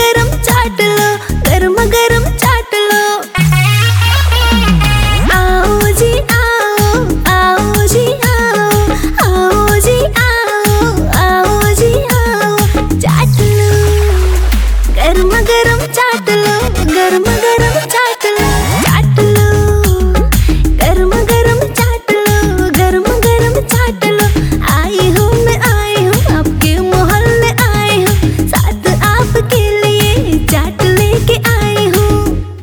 गरम चाट लो, गर्मा गर्म चाट लो। आओ जी आओ, आओ जी आओ, आओ जी आओ, आओ जी आओ, चाट लो, गर्मा गर्म चाट लो, गर्मा गर्म चाट लो, चाट लो, गर्मा गर्म चाट लो, गर्मा गर्म चाट लो। आई हूँ मैं आई हूँ, आपके मोहल्ले आई हूँ, साथ आपके लिए चाट लेके आई हूँ।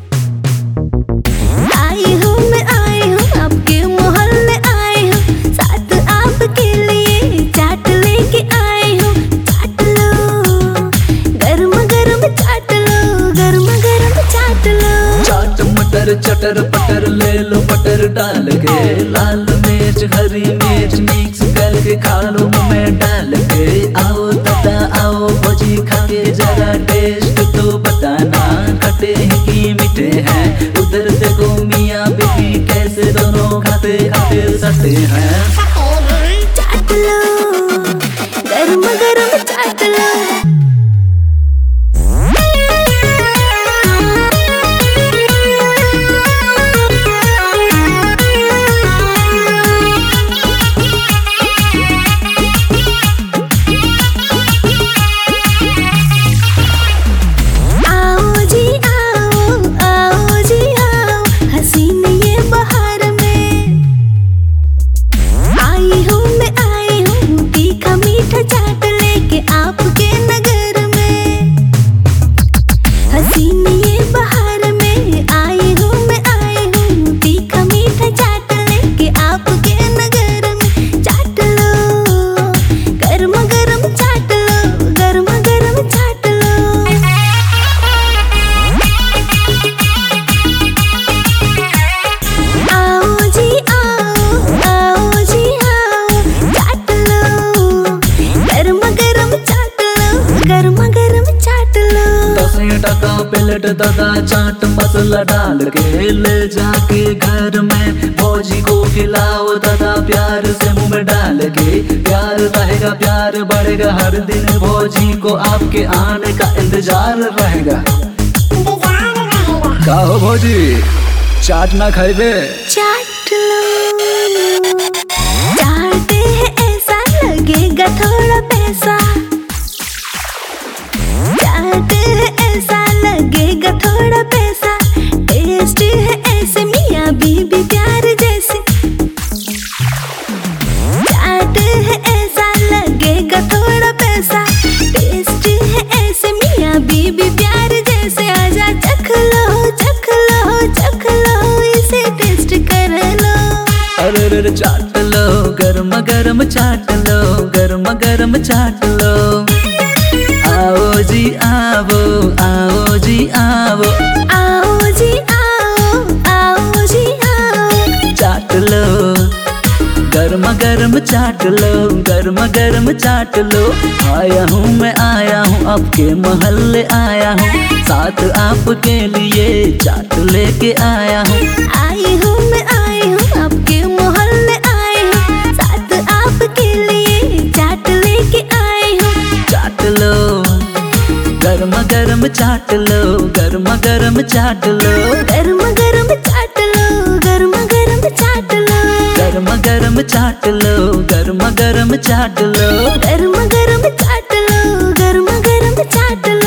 आई हूँ मैं आई हूँ, आपके मोहल्ले आई हूँ, साथ आपके लिए चाट लेके आई हूँ। चाट लो, गर्मा गर्म चाट लो, गर्मा गर्म चाट लो। चाट मटर चटर पटर ले लो बटर डाल के, लाल मिर्च हरी मिर्च मिक्स करके खा लो मुँह में डाल के। आओ दादा आओ भौजी खा के जरा टेस्ट तो बताना, खट्टे हैं कि मीठे हैं। उधर देखो मियाँ बीबी कैसे दोनों खाते खाते सटे हैं। चाट लो, गर्मा गर्म चाट लो। चाट लेके आपके नगर में, हसीन ये बहार में। आई हूँ मैं आई हूँ, तीखा मीठा चाट लेके आपके नगर में। चाट लो, गर्मा गर्म चाट लो, गर्मा गर्म चाट लो। आओ जी आओ, आओ जी आओ, चाट लो, गर्मा गर्म चाट लो, गर्मा गर्म चाट लो। 10 टका प्लेट दादा चाट मसाला डाल के, ले जाके घर में भौजी को खिलाओ दादा प्यार से मुंह में डाल के। प्यार रहेगा प्यार बढ़ेगा, हर दिन भौजी को आपके आने का इंतजार रहेगा। का हो भौजी चाट ना खाइबे? चाट लो, चाटे है ऐसा लगेगा थोड़ा पैसा। चाट है ऐसा लगेगा थोड़ा पैसा, टेस्ट है ऐसे मियाँ बीबी प्यार जैसे। चाट है ऐसा लगेगा थोड़ा पैसा, टेस्ट है ऐसे मियाँ बीबी प्यार जैसे। आजा चख लो चख लो चख लो, इसे टेस्ट कर लो। अरे चाट लो, गर्मा गर्म चाट लो, गर्मा गर्म चाट लो। आओ जी आओ, आओ जी आओ, आओ जी आओ, आओ जी आओ, चाट लो, गर्मा गर्म चाट लो, गर्मा गर्म चाट लो। आया हूँ मैं आया हूँ, आपके मोहल्ले आया हूँ, साथ आपके लिए चाट लेके आया हूँ। आई हूँ मैं आई हूँ, आपके मोहल्ले आई हूँ, साथ आपके लिए चाट लेके आई हूँ। चाट लो, गर्मा गर्म चाट लो, गर्मा गर्म चाट लो, गर्मा गर्म चाट लो, गर्मा गर्म चाट लो, गर्मा गर्म चाट लो, गर्मा गर्म चाट लो, गर्मा गर्म चाट लो, गर्मा गर्म चाट लो।